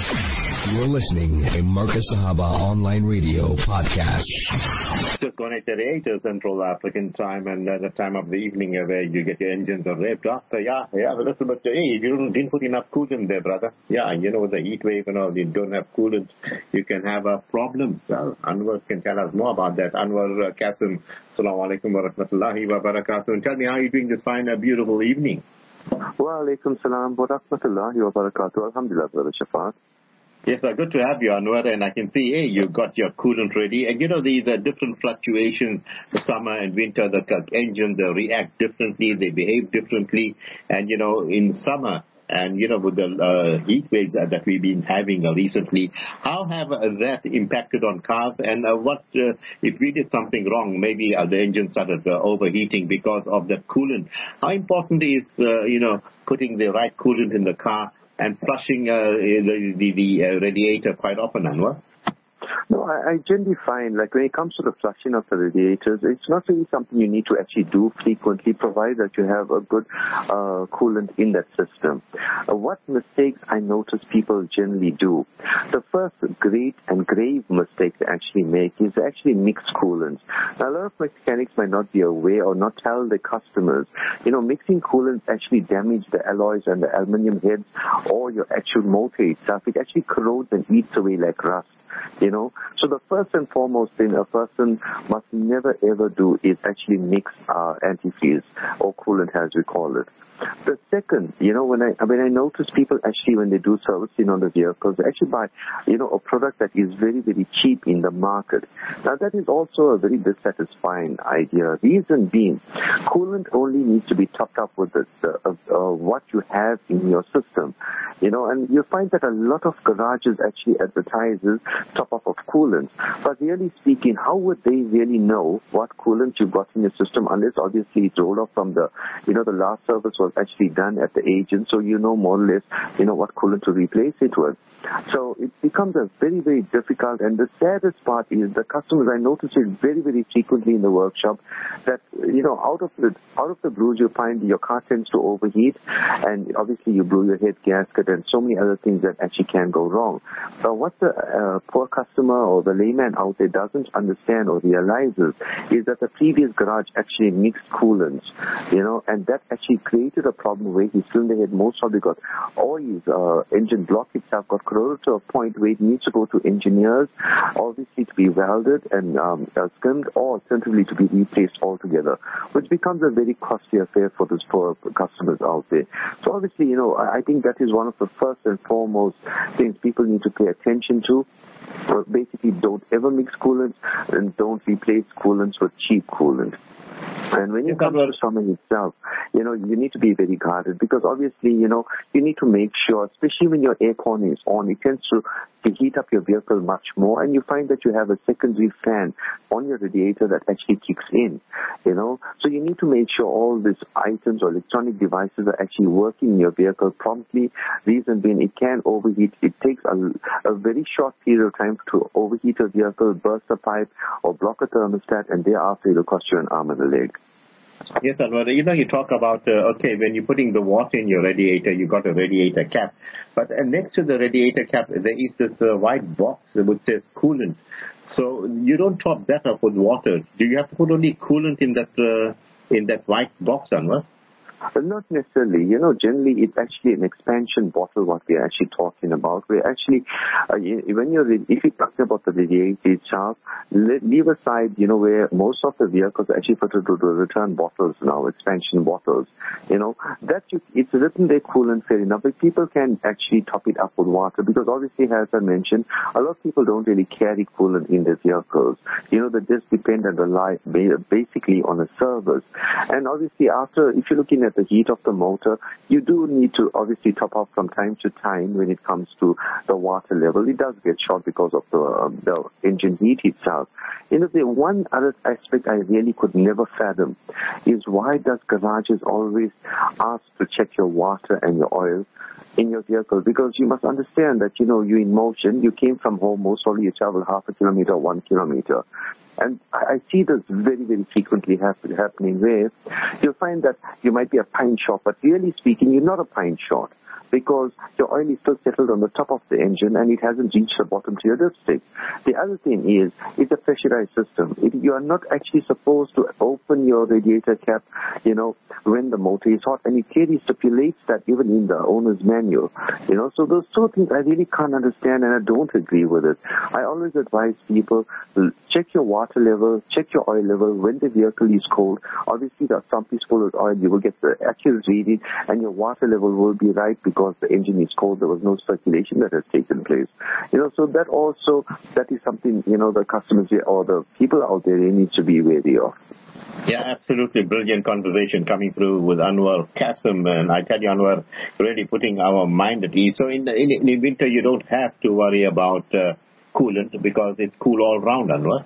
You're listening to Marcus Sahaba Online Radio Podcast. Just connected 8 Central African time, and the time of the evening where you get your engines revved up. Yeah, a little bit. Hey, you didn't put enough coolant there, brother. Yeah, with the heat wave and all, you don't have coolant, you can have a problem. Well, Anwar can tell us more about that. Anwar Qasim, Assalamu alaikum wa rahmatullahi wa barakatuh. And tell me, how are you doing this fine, beautiful evening? Wa alaikum salam wa rahmatullahi wa barakatuh. Alhamdulillah, brother Shafat. Yes, good to have you, Anwar, and I can see, hey, you got your coolant ready. And these different fluctuations, the summer and winter, the engines, they react differently, they behave differently. And, in summer, and, with the heat waves that we've been having recently, how have that impacted on cars? And what if we did something wrong, maybe the engine started overheating because of the coolant? How important is, putting the right coolant in the car and flushing the radiator quite often, Anwar? No, I generally find, like, when it comes to the flushing of the radiators, it's not really something you need to actually do frequently, provided that you have a good coolant in that system. What mistakes I notice people generally do? The first great and grave mistake they actually make is they actually mix coolants. Now, a lot of mechanics might not be aware or not tell their customers, mixing coolants actually damage the alloys and the aluminum heads or your actual motor itself. It actually corrodes and eats away like rust. So the first and foremost thing a person must never ever do is actually mix antifreeze or coolant, as we call it. The second, when I notice people actually, when they do servicing on the vehicles, they actually buy, a product that is very, very cheap in the market. Now, that is also a very dissatisfying idea. Reason being, coolant only needs to be topped up with what you have in your system, and you find that a lot of garages actually advertises top up of coolant. But really speaking, how would they really know what coolant you've got in your system unless obviously it's rolled off from the last service was actually done at the agent, so more or less, what coolant to replace it with. So it becomes a very, very difficult, and the saddest part is the customers, I notice it very, very frequently in the workshop, that, out of the blues you find your car tends to overheat, and obviously you blew your head gasket and so many other things that actually can go wrong. But what the poor customer or the layman out there doesn't understand or realizes is that the previous garage actually mixed coolants, and that actually created a problem where his cylinder head most probably got, or his engine block itself got corroded to a point where it needs to go to engineers, obviously to be welded and skimmed, or alternatively to be replaced altogether, which becomes a very costly affair for those poor customers out there. So obviously, I think that is one of the first and foremost things people need to pay attention to. Basically, don't ever mix coolants and don't replace coolants with cheap coolant. And when you come to summer itself, you need to be very guarded because obviously, you need to make sure, especially when your aircon is on, it tends to heat up your vehicle much more, and you find that you have a secondary fan on your radiator that actually kicks in, So you need to make sure all these items or electronic devices are actually working in your vehicle promptly. Reason being, it can overheat. It takes a very short period of time to overheat a vehicle, burst a pipe, or block a thermostat, and thereafter it will cost you an arm and a leg. Yes, Anwar, you talk about, when you're putting the water in your radiator, you got a radiator cap. But next to the radiator cap, there is this white box which says coolant. So you don't top that up with water. Do you have to put only coolant in that white box, Anwar? Not necessarily. Generally it's actually an expansion bottle what we're actually talking about. We're actually, if you're talking about the radiator itself, leave aside, where most of the vehicles are actually fitted to return bottles now, expansion bottles. It's written there coolant, fair enough, but people can actually top it up with water because obviously, as I mentioned, a lot of people don't really carry coolant in their vehicles. They just depend and rely basically on a service. And obviously if you're looking at the heat of the motor, you do need to obviously top up from time to time when it comes to the water level. It does get short because of the engine heat itself. The one other aspect I really could never fathom is why does garages always ask to check your water and your oil in your vehicle? Because you must understand that, you're in motion, you came from home, most probably you travel half a kilometer, 1 kilometer. And I see this very, very frequently happening where you'll find that you might be a pint short, but really speaking, you're not a pint short. because your oil is still settled on the top of the engine and it hasn't reached the bottom to your dipstick. The other thing is, it's a pressurized system. You are not actually supposed to open your radiator cap, when the motor is hot, and it clearly stipulates that even in the owner's manual, So those two things I really can't understand, and I don't agree with it. I always advise people, check your water level, check your oil level when the vehicle is cold. Obviously, the sump is full of oil. You will get the accurate reading, and your water level will be right because the engine is cold. There was no circulation that has taken place. So that is something, the customers or the people out there, they need to be wary of. Yeah, absolutely brilliant conversation coming through with Anwar Kasim, and I tell you, Anwar, really putting our mind at ease. So in winter, you don't have to worry about coolant because it's cool all round, Anwar.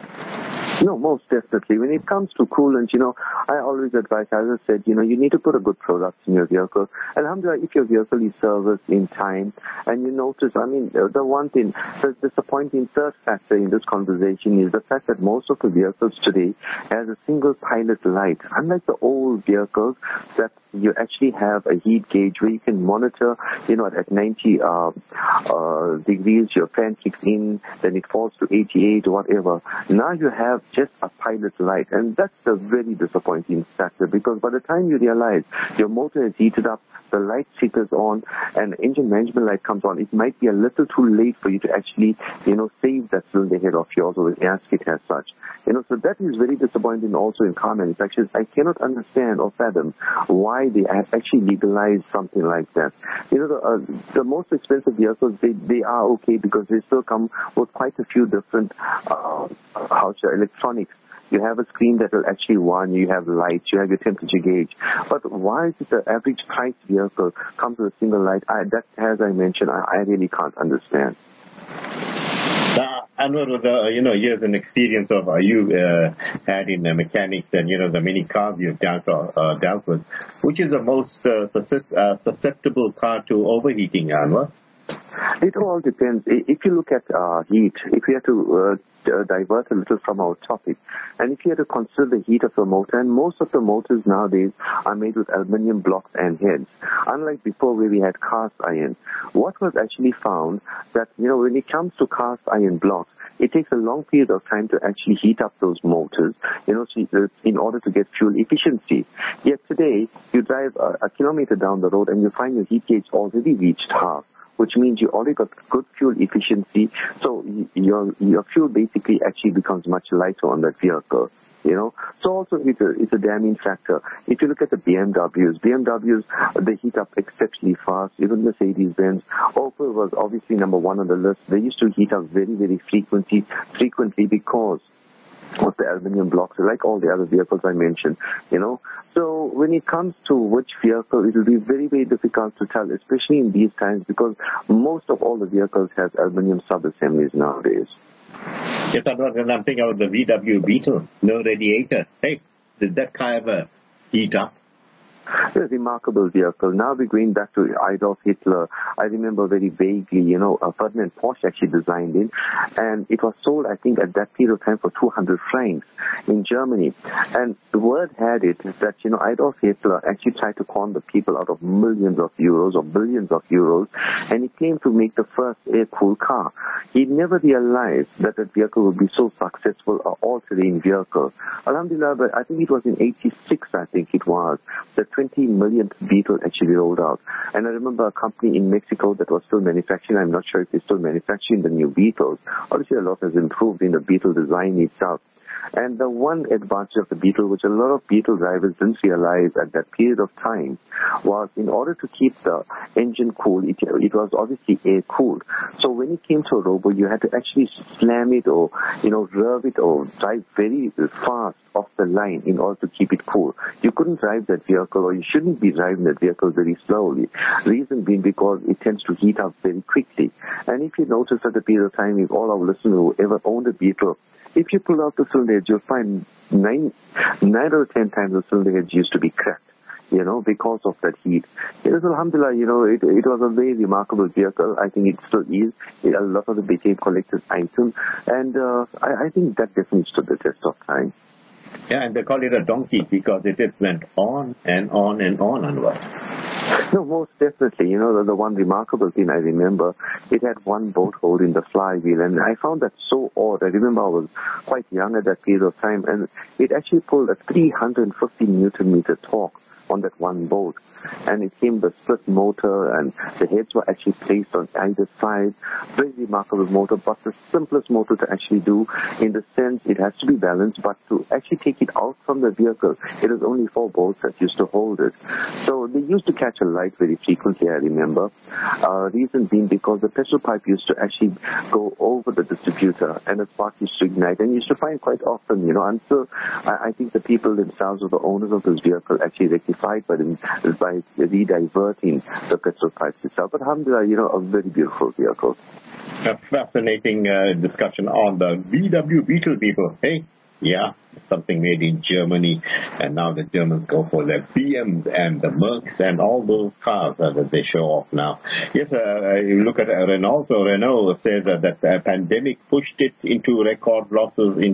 No, most definitely. When it comes to coolant, I always advise, as I said, you need to put a good product in your vehicle. Alhamdulillah, if your vehicle is serviced in time, and you notice, the one thing, the disappointing third factor in this conversation is the fact that most of the vehicles today has a single pilot light. Unlike the old vehicles that you actually have a heat gauge where you can monitor, at 90 degrees, your fan kicks in, then it falls to 88 or whatever. Now you have just a pilot light, and that's a very disappointing factor, because by the time you realize your motor has heated up, the light flickers on, and the engine management light comes on, it might be a little too late for you to actually, save that cylinder head of yours or the gasket as such. So that is very disappointing also in car manufacturers. I cannot understand or fathom why they have actually legalized something like that. The most expensive vehicles, they are okay because they still come with quite a few different electronics. You have a screen that will actually warn you, you have lights, you have your temperature gauge. But why is it the average price vehicle comes with a single light? That, as I mentioned, I really can't understand. Anwar, with years and experience of you had in mechanics and the many cars you've dealt with, which is the most susceptible car to overheating, Anwar? It all depends. If you look at heat, if you have to divert a little from our topic, and if you have to consider the heat of the motor, and most of the motors nowadays are made with aluminium blocks and heads, unlike before where we had cast iron. What was actually found that, when it comes to cast iron blocks, it takes a long period of time to actually heat up those motors, in order to get fuel efficiency. Yet today, you drive a kilometer down the road and you find your heat gauge already reached half, which means you already got good fuel efficiency, so your fuel basically actually becomes much lighter on that vehicle. So also it's a damning factor. If you look at the BMWs, they heat up exceptionally fast. Even Mercedes-Benz, Opel was obviously number one on the list. They used to heat up very, very frequently because of the aluminium blocks, like all the other vehicles I mentioned, So when it comes to which vehicle, it will be very, very difficult to tell, especially in these times, because most of all the vehicles have aluminium sub-assemblies nowadays. Yes, I'm thinking about the VW Beetle, no radiator. Hey, did that car ever heat up? A remarkable vehicle. Now we're going back to Adolf Hitler. I remember very vaguely, Ferdinand Porsche actually designed it, and it was sold, I think, at that period of time for 200 francs in Germany. And the word had it that, Adolf Hitler actually tried to con the people out of millions of euros or billions of euros, and he claimed to make the first air-cooled car. He never realized that that vehicle would be so successful, an all-terrain vehicle. Alhamdulillah, but I think it was in 86, the 20 millionth Beetle actually rolled out. And I remember a company in Mexico that was still manufacturing, I'm not sure if they're still manufacturing the new Beetles. Obviously a lot has improved in the Beetle design itself. And the one advantage of the Beetle, which a lot of Beetle drivers didn't realize at that period of time, was in order to keep the engine cool, it was obviously air-cooled. So when it came to a robo, you had to actually slam it or, rev it or drive very fast off the line in order to keep it cool. You couldn't drive that vehicle, or you shouldn't be driving that vehicle very slowly. Reason being because it tends to heat up very quickly. And if you notice at the period of time, if all our listeners who ever owned a Beetle, if you pull out the cylinder heads, you'll find 9 out of 10 times the cylinder heads used to be cracked, because of that heat. Alhamdulillah, it was a very remarkable vehicle. I think it still is. A lot of the became collector's items. And I think that definitely stood the test of time. Yeah, and they call it a donkey because it just went on and on and on, Anwar. No, most definitely. You know, the one remarkable thing I remember, it had one bolt holding the flywheel, and I found that so odd. I remember I was quite young at that period of time, and it actually pulled a 350 Newton meter torque on that one bolt. And it came with a split motor, and the heads were actually placed on either side. Very remarkable motor, but the simplest motor to actually do, in the sense it has to be balanced, but to actually take it out from the vehicle, it is only 4 bolts that used to hold it. So they used to catch a light very frequently, I remember. Reason being because the petrol pipe used to actually go over the distributor, and the spark used to ignite. And you used to find quite often, you know, until I think the people themselves, or the owners of this vehicle, actually rectified by rediverting the petrol pipes itself. But alhamdulillah, you know, a very beautiful vehicle. A fascinating discussion on the VW Beetle, people. Hey, yeah, something made in Germany, and now the Germans go for their BMs and the Mercs and all those cars that they show off now. Yes, you look at Renault. So Renault says that the pandemic pushed it into record losses in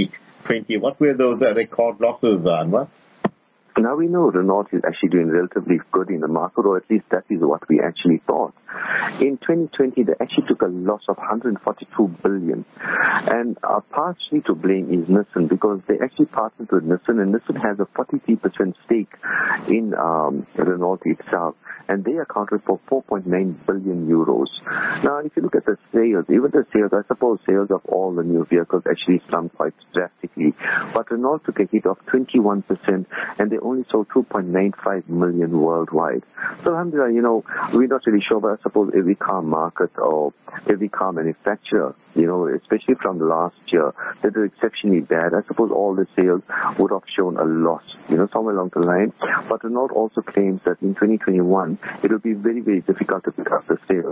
2020. What were those record losses, Anwar? Now we know Renault is actually doing relatively good in the market, or at least that is what we actually thought. In 2020, they actually took a loss of 142 billion. And partially to blame is Nissan, because they actually partnered with Nissan, and Nissan has a 43% stake in Renault itself. And they accounted for 4.9 billion euros. Now, if you look at the sales, even the sales, I suppose sales of all the new vehicles actually slumped quite drastically. But Renault took a hit of 21%, and they only sold 2.95 million worldwide. So, alhamdulillah, you know, we're not really sure, but I suppose every car market or every car manufacturer, you know, especially from last year, that were exceptionally bad. I suppose all the sales would have shown a loss, you know, somewhere along the line. But Renault also claims that in 2021, it will be very, very difficult to pick up the sales.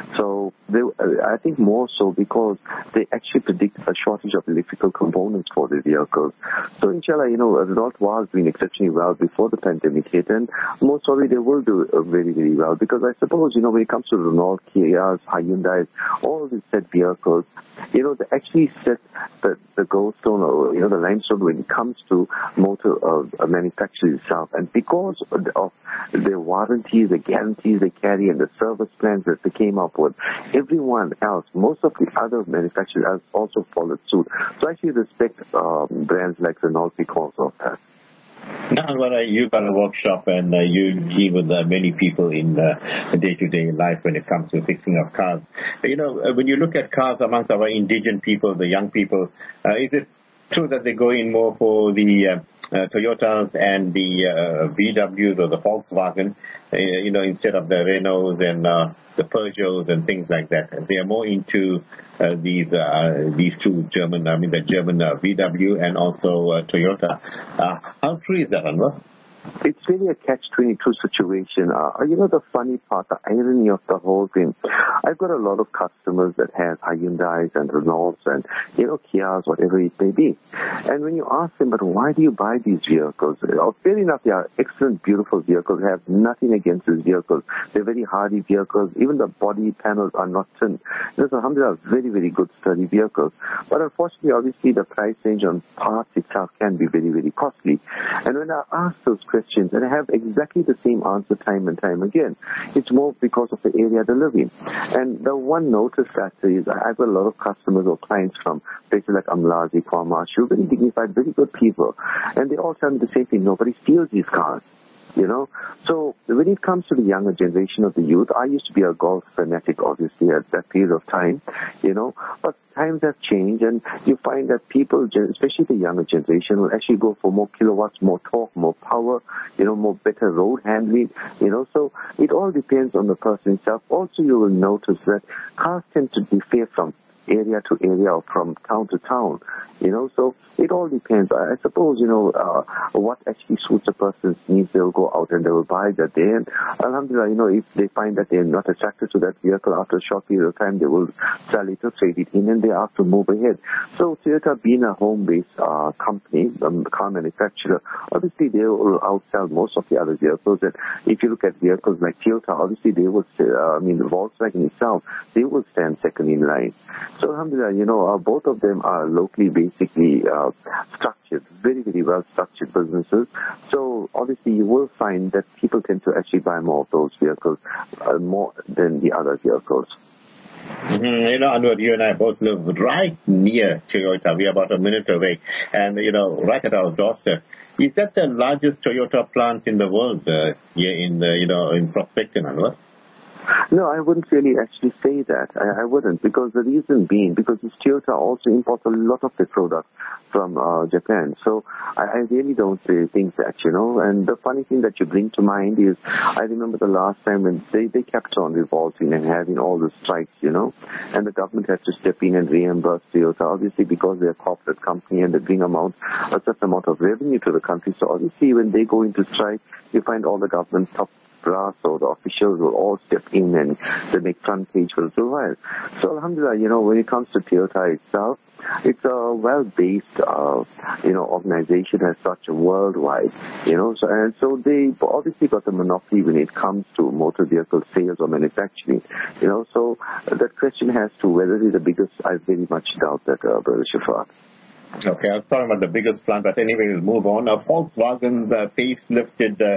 So I think more so because they actually predict a shortage of electrical components for the vehicles. So inshallah, you know, Renault was doing exceptionally well before the pandemic hit, and most probably they will do very, very well, because I suppose, you know, when it comes to Renault, Kias, Hyundai, all these said vehicles, you know, they actually set the goldstone, or, you know, the limestone when it comes to motor manufacturing itself. And because of their warranties, the guarantees they carry, and the service plans that they came up with, everyone else, most of the other manufacturers have also followed suit. So I actually respect brands like Renault because of that. Now, Anwar, you got a workshop, and you deal with many people in day-to-day life when it comes to fixing of cars. You know, when you look at cars amongst our indigenous people, the young people, is it true that they go in more for the Toyotas and the VWs or the Volkswagen, you know, instead of the Renaults and the Peugeots and things like that? They are more into these two German, the German VW and also Toyota. How true is that, Anwar? It's really a catch-22 situation. You know, the funny part, the irony of the whole thing, I've got a lot of customers that have Hyundais and Renaults and, you know, Kias, whatever it may be. And when you ask them, but why do you buy these vehicles? Fair enough, they are excellent, beautiful vehicles. I have nothing against these vehicles. They're very hardy vehicles. Even the body panels are not thin. These are, alhamdulillah, very, very good, sturdy vehicles. But unfortunately, obviously, the price range on parts itself can be very, very costly. And when I ask those questions, and I have exactly the same answer time and time again. It's more because of the area they live in. And the one notice factor is I've got a lot of customers or clients from places like Amlazi, Kwamashu, very dignified, very good people. And they all tell me the same thing: nobody steals these cars. You know, so when it comes to the younger generation of the youth, I used to be a golf fanatic, obviously, at that period of time, you know, but times have changed, and you find that people, especially the younger generation, will actually go for more kilowatts, more torque, more power, you know, more better road handling, you know, so it all depends on the person itself. Also, you will notice that cars tend to differ from area to area or from town to town, you know, so it all depends. I suppose, you know, what actually suits a person's needs, they'll go out and they will buy that day. And alhamdulillah, you know, if they find that they're not attracted to that vehicle after a short period of time, they will sell it or trade it in, and they have to move ahead. So Toyota, being a home-based company, car manufacturer, obviously they will outsell most of the other vehicles. And if you look at vehicles like Toyota, obviously they will, the Volkswagen itself, they will stand second in line. So alhamdulillah, you know, both of them are locally basically structured, very, very well structured businesses. So obviously you will find that people tend to actually buy more of those vehicles, more than the other vehicles. You know, Anwar, you and I both live right near Toyota. We're about a minute away. And, you know, right at our doorstep. Is that the largest Toyota plant in the world here in, in Prospecton, Anwar? No, I wouldn't really actually say that. I wouldn't, because the reason being, because Toyota also imports a lot of their products from Japan. So I really don't think that, you know. And the funny thing that you bring to mind is, I remember the last time when they kept on revolting and having all the strikes, you know, and the government had to step in and reimburse Toyota, obviously because they're a corporate company and they bring a certain amount of revenue to the country. So obviously when they go into strike, you find all the government top brass or the officials will all step in and they make front page for a little while. So alhamdulillah, you know, when it comes to Toyota itself, it's a well-based, organization as such worldwide, you know, so they obviously got the monopoly when it comes to motor vehicle sales or manufacturing, you know, so that question has to whether it is the biggest, I very much doubt that, Brother Shafat. Okay, I was talking about the biggest plant, but anyway, we'll move on. Volkswagen's facelifted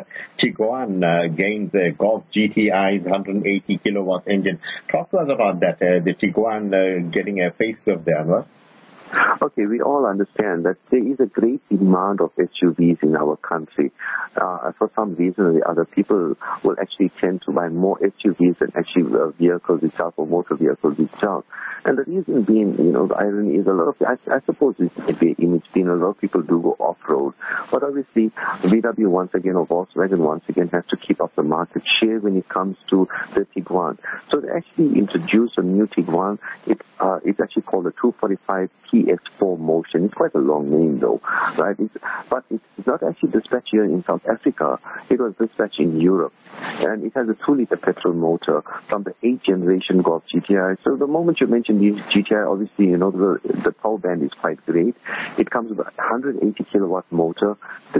Tiguan gains the Golf GTI's 180 kilowatt engine. Talk to us about that, the Tiguan getting a facelift there, Anwar. Okay, we all understand that there is a great demand of SUVs in our country. For some reason or the other, people will actually tend to buy more SUVs than actually vehicles itself or motor vehicles itself. And the reason being, you know, the irony is a lot of, I suppose it's maybe image being, a lot of people do go off-road. But obviously, VW once again, or Volkswagen once again, has to keep up the market share when it comes to the Tiguan. So they actually introduced a new Tiguan. It's actually called the 245 TS4 Motion. It's quite a long name though, right? But it's not actually dispatched here in South Africa. It was dispatched in Europe. And it has a 2-liter petrol motor from the 8th generation Golf GTI. So the moment you mention these GTI, obviously, you know, the power band is quite great. It comes with a 180 kilowatt motor,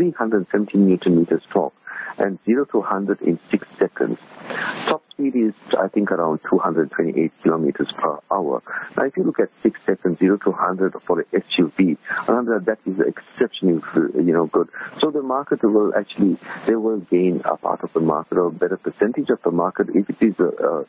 370 Newton meters torque, and 0 to 100 in 6 seconds. Top speed is, I think, around 228 kilometers per hour. Now, if you look at 6 seconds, 0 to 100 for an SUV, that is exceptionally, you know, good. So the market will actually, they will gain a part of the market or a better percentage of the market if it is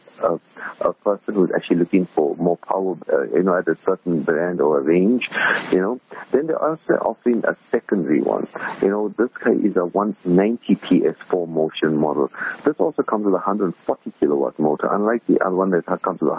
a person who is actually looking for more power, at a certain brand or a range, you know. Then they're also offering a secondary one. You know, this guy is a 190 TS4 Motion model. This also comes with a 140 kilowatt motor, unlike the other one that comes with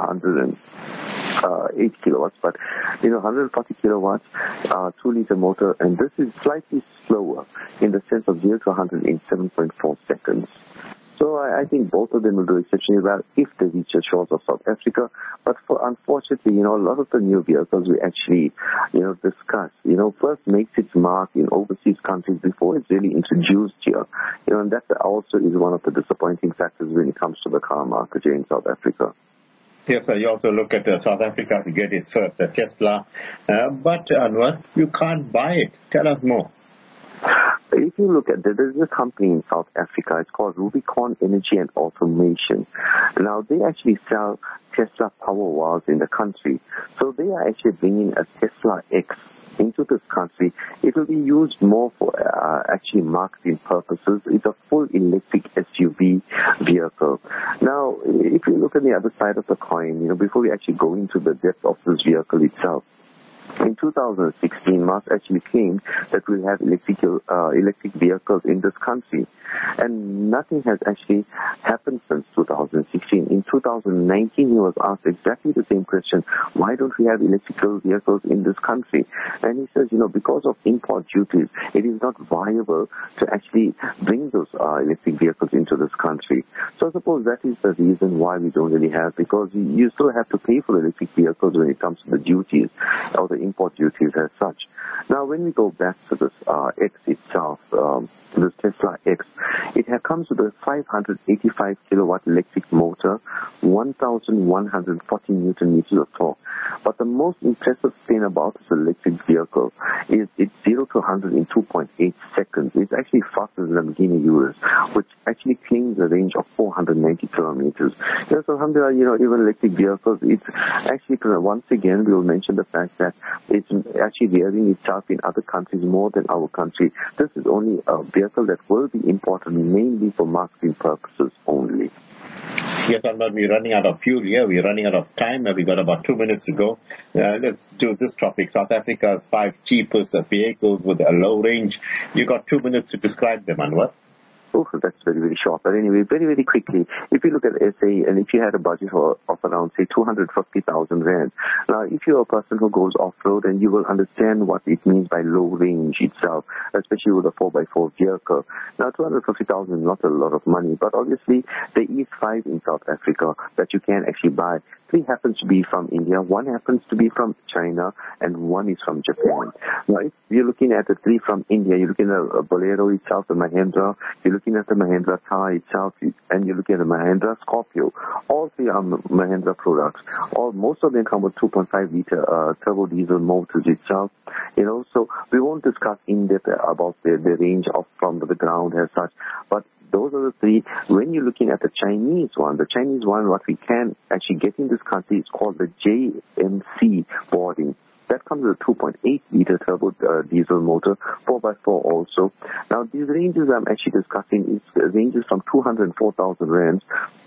108 kilowatts. But, you know, 140 kilowatts, 2-liter motor, and this is slightly slower in the sense of 0 to 100 in 7.4 seconds. So I think both of them will do exceptionally well if they reach the shores of South Africa. But unfortunately, you know, a lot of the new vehicles we actually, you know, discuss, you know, first makes its mark in overseas countries before it's really introduced here. You know, and that also is one of the disappointing factors when it comes to the car market here in South Africa. Yes, sir. You also look at South Africa to get it first, the Tesla. But, Anwar, you can't buy it. Tell us more. If you look at there's a company in South Africa, it's called Rubicon Energy and Automation. Now, they actually sell Tesla Powerwalls in the country. So they are actually bringing a Tesla X into this country. It will be used more for actually marketing purposes. It's a full electric SUV vehicle. Now, if you look at the other side of the coin, you know, before we actually go into the depth of this vehicle itself, in 2016, Musk actually claimed that we'll have electric vehicles in this country. And nothing has actually happened since 2016. In 2019, he was asked exactly the same question, why don't we have electrical vehicles in this country? And he says, you know, because of import duties, it is not viable to actually bring those electric vehicles into this country. So I suppose that is the reason why we don't really have, because you still have to pay for electric vehicles when it comes to the duties or the import duties as such. Now, when we go back to this X itself, this Tesla X. It comes with a 585 kilowatt electric motor, 1,140 Newton meters of torque. But the most impressive thing about this electric vehicle is it's 0 to 100 in 2.8 seconds. It's actually faster than the Lamborghini Urus, which actually claims a range of 490 kilometers. So alhamdulillah, even electric vehicles, it's actually, once again, we will mention the fact that it's actually rearing itself in other countries more than our country. This is only a vehicle that will be imported mainly for marketing purposes only. Yes, Anwar, we're running out of fuel here. We're running out of time. We've got about 2 minutes to go. Let's do this topic. South Africa's 5 cheapest vehicles with a low range. You got 2 minutes to describe them, Anwar. Oh, that's very, very short. But anyway, very, very quickly, if you look at SA and if you had a budget of around, say, 250,000 rand, now if you're a person who goes off-road, and you will understand what it means by low range itself, especially with a 4x4 vehicle. Now, 250,000 is not a lot of money, but obviously there is 5 in South Africa that you can actually buy. 3 happens to be from India, 1 happens to be from China, and 1 is from Japan. Now, if you're looking at the 3 from India, you're looking at a Bolero itself, the Mahindra, you're looking at the Mahindra Thar itself, and you're looking at the Mahindra Scorpio. All 3 are Mahindra products. Most of them come with 2.5 liter turbo diesel motors itself. So we won't discuss in depth about the range from the ground as such, but those are the 3. When you're looking at the Chinese one, what we can actually get in this country is called the JMC boarding. That comes with a 2.8 liter turbo diesel motor, 4x4 also. Now, these ranges I'm actually discussing ranges from 204,000 rands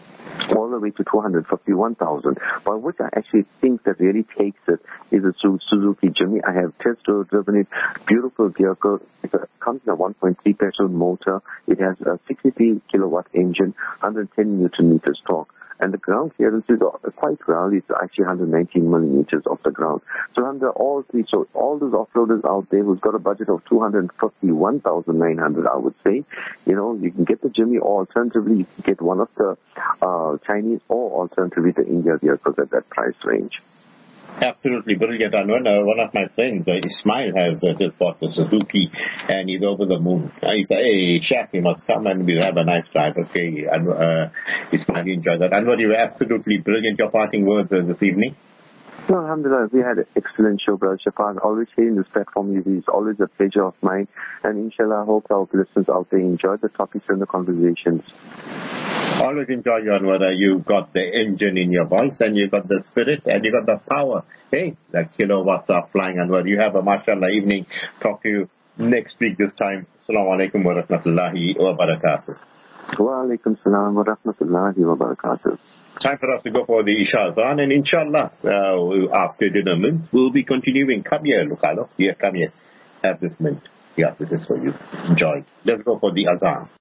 all the way to 251,000. But what I actually think that really takes it is a Suzuki Jimny. I have test driven it. Beautiful vehicle. It comes in a 1.3 petrol motor. It has a 63 kilowatt engine, 110 Newton meters torque. And the ground clearance is quite well. It's actually 119 millimeters off the ground. So under all 3, so all those off-roaders out there who's got a budget of 251,900, I would say, you can get the Jimny, or alternatively you can get one of the Chinese, or alternatively the India vehicles at that price range. Absolutely brilliant, Anwar. One of my friends, Ismail, has just bought the Suzuki, and he's over the moon. He said, "Hey, Chef, you must come and we'll have a nice drive." Okay, Ismail, you enjoy that. Anwar, you were absolutely brilliant. Your parting words this evening? No, alhamdulillah, we had an excellent show, Brother Shafan. Always sharing this platform with you is always a pleasure of mine. And inshallah, I hope our listeners out there enjoy the topics and the conversations. Always enjoy you, Anwar. You got the engine in your voice, and you got the spirit, and you got the power. Hey, the kilowatts are flying, Anwar. You have a mashallah evening. Talk to you next week this time. Assalamu alaikum wa rahmatullahi wa barakatuh. Wa alaikum salam wa rahmatullahi wa barakatuh. Time for us to go for the Isha Azan, and inshallah, after dinner mints, we'll be continuing. Come here, Lucalo. Here, come here. Have this mint. Yeah, this is for you. Enjoy. Let's go for the Azan.